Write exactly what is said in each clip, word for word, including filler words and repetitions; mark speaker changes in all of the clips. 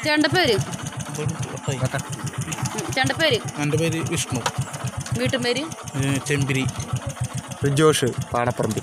Speaker 1: ചേട്ടൻ്റെ പേര് ചേട്ടൻ്റെ പേര്
Speaker 2: എൻ്റെ പേര് വിഷ്ണു.
Speaker 1: വീട്ടും പേര്
Speaker 2: ചെമ്പിരി.
Speaker 3: ജോഷ് പാണപ്പറമ്പ്.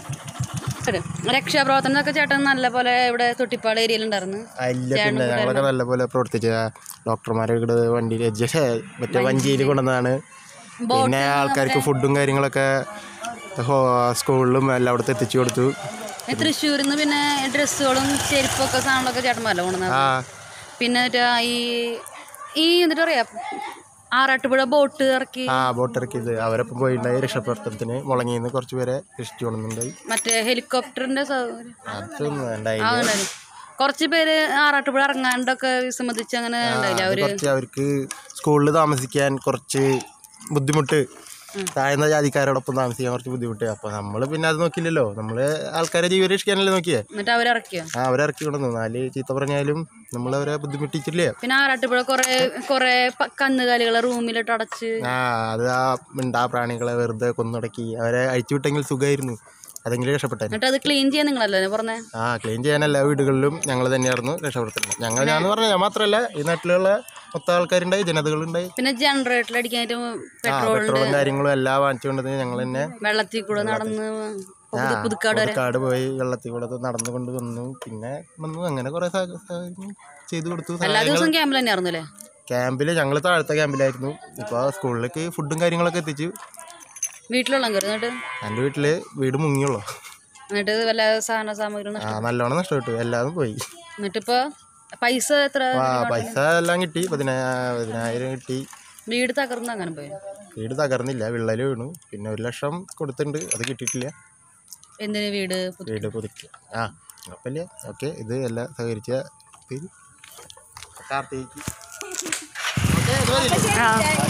Speaker 1: രക്ഷാപ്രവർത്തനമൊക്കെ ചേട്ടൻ നല്ല പോലെ ഇവിടെ തൊട്ടിപ്പാട് ഏരിയയിലുണ്ടായിരുന്നു.
Speaker 3: ഇല്ല, പിന്നെ ഞങ്ങളൊക്കെ നല്ല പോലെ പ്രവർത്തിച്ച ഡോക്ടർമാരെ ഇവിടെ വണ്ടിയിൽ മറ്റേ വഞ്ചിയിൽ കൊണ്ടുവന്നതാണ്. പിന്നെ ആൾക്കാർക്ക് ഫുഡും കാര്യങ്ങളൊക്കെ സ്കൂളിലും എല്ലായിടത്തും എത്തിച്ചു കൊടുത്തു.
Speaker 1: തൃശ്ശൂരിൽ നിന്ന് പിന്നെ ഡ്രസ്സുകളും ചെരുപ്പൊക്കെ സാധനങ്ങളൊക്കെ ചേട്ടന്മാരല്ല കൊണ്ടുവന്നത്. പിന്നെ ഈ ഈ എന്നിട്ട് പറയാ ആറാട്ടുപുഴ ബോട്ട് ഇറക്കി
Speaker 3: ആ ബോട്ട് ഇറക്കിയത് അവരൊപ്പം പോയിട്ടുണ്ടായി. രക്ഷാപ്രവർത്തനത്തിന് മുളങ്ങിന്ന് കുറച്ച് പേരെ രക്ഷിച്ചു കൊണ്ടുണ്ടായി.
Speaker 1: മറ്റേ ഹെലികോപ്റ്ററിന്റെ
Speaker 3: അതൊന്നും ഉണ്ടായില്ല.
Speaker 1: കുറച്ച് പേര് ആറാട്ടുപുഴ ഇറങ്ങാണ്ടൊക്കെ വിസമ്മതിച്ച് അങ്ങനെ ഉണ്ടായില്ല. അവര്
Speaker 3: അവർക്ക് സ്കൂളിൽ താമസിക്കാൻ കുറച്ച് ബുദ്ധിമുട്ട്, താഴ്ന്ന ജാതിക്കാരോടൊപ്പം താമസിക്കാൻ കുറച്ച് ബുദ്ധിമുട്ട്. അപ്പൊ നമ്മള് പിന്നെ അത് നോക്കില്ലല്ലോ, നമ്മള് ആൾക്കാരെ ജീവൻ രക്ഷിക്കാനല്ലേ നോക്കിയേ.
Speaker 1: എന്നിട്ട് അവരിറക്കിയോ?
Speaker 3: ആ അവരിറക്കി കൊണ്ടുവന്നു. നാല് ചീത്ത പറഞ്ഞാലും നമ്മൾ അവരെ ബുദ്ധിമുട്ടിച്ചില്ലേ.
Speaker 1: പിന്നെ ആറാട്ടുപുഴ കൊറേ കൊറേ കന്നുകാലികളെ റൂമിലിട്ട് അടച്ച്
Speaker 3: ആ അത് ആ മിണ്ടാ പ്രാണികളെ വെറുതെ കൊന്നടക്കി അവരെ അഴിച്ചുവിട്ടെങ്കിൽ സുഖമായിരുന്നു, അതെങ്കിലും രക്ഷപ്പെട്ടെ.
Speaker 1: എന്നിട്ട് അത് ക്ലീൻ ചെയ്യാൻ നിങ്ങളല്ലേ പറഞ്ഞേ?
Speaker 3: ആ ക്ലീൻ ചെയ്യാൻ എല്ലാ വീടുകളിലും ഞങ്ങൾ തന്നെയായിരുന്നു രക്ഷപ്പെടുത്തുന്നത്. ഞങ്ങൾ ഞാൻ പറഞ്ഞ ഞാൻ മാത്രമല്ല, ഈ നാട്ടിലുള്ള മൊത്തം ആൾക്കാരുണ്ടായി, ജനതകളുണ്ടായി.
Speaker 1: പിന്നെ ജനറേറ്റർ അടിക്കാനായിട്ട്
Speaker 3: പെട്രോളും കാര്യങ്ങളും എല്ലാം വാങ്ങിച്ചുകൊണ്ടത് ഞങ്ങൾ തന്നെ
Speaker 1: വെള്ളത്തിൽ കൂടെ നടന്ന് പുതുക്കാട്
Speaker 3: പുതുക്കാട് പോയി വെള്ളത്തിൽ കൂടെ നടന്നുകൊണ്ട് വന്നു. പിന്നെ വന്നു അങ്ങനെ കുറെ ചെയ്തു കൊടുത്തു.
Speaker 1: എല്ലാ ദിവസവും ക്യാമ്പിൽ തന്നെയായിരുന്നല്ലേ?
Speaker 3: ക്യാമ്പിൽ ഞങ്ങൾ താഴത്തെ ക്യാമ്പിലായിരുന്നു. ഇപ്പൊ സ്കൂളിലേക്ക് ഫുഡും കാര്യങ്ങളൊക്കെ എത്തിച്ചു.
Speaker 1: വീട്ടിലുള്ള എന്നിട്ട്
Speaker 3: എൻ്റെ വീട്ടില് വീട് മുങ്ങിയുള്ളൂ.
Speaker 1: എന്നിട്ട് വല്ല സാധന സാമഗ്രി
Speaker 3: ആ നല്ലോണം നഷ്ടപ്പെട്ടു, എല്ലാതും പോയി.
Speaker 1: എന്നിട്ടിപ്പോ പൈസ എത്ര?
Speaker 3: ആ പൈസ എല്ലാം കിട്ടി, പതിനാ പതിനായിരം കിട്ടി.
Speaker 1: വീട് തകർന്ന് അങ്ങനെ പോയി?
Speaker 3: വീട് തകർന്നില്ല, വിള്ളല് വീണു. പിന്നെ ഒരു ലക്ഷം കൊടുത്തിട്ടുണ്ട്, അത് കിട്ടിയിട്ടില്ല.
Speaker 1: എന്തിന്? വീട്
Speaker 3: വീട് പുതുക്കി. ആ കുഴപ്പമില്ല, ഓക്കെ. ഇത് എല്ലാം സഹകരിച്ച പേര് കാർത്തിക്.